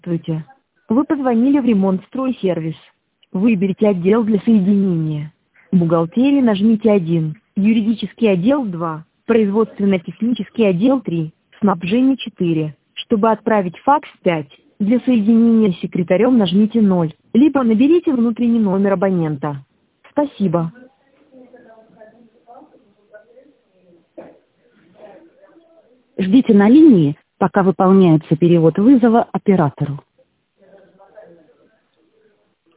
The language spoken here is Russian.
Здравствуйте. Вы позвонили в ремонт-стройсервис. Выберите отдел для соединения. Бухгалтерия нажмите 1, юридический отдел 2, производственно-технический отдел 3, снабжение 4. Чтобы отправить факс 5, для соединения с секретарем нажмите 0, либо наберите внутренний номер абонента. Спасибо. Ждите на линии, пока выполняется перевод вызова оператору.